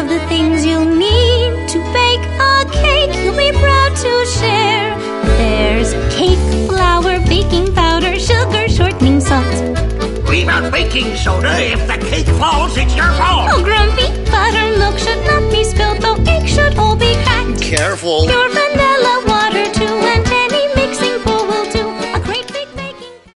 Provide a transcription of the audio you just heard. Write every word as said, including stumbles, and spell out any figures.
of the things you'll need to bake a cake you'll be proud to share. There's cake flour, baking powder, sugar, shortening salt. Leave out baking soda. If the cake falls, it's your fault. Oh, grumpy buttermilk should not be spilled, though eggs should all be cracked. Careful. Your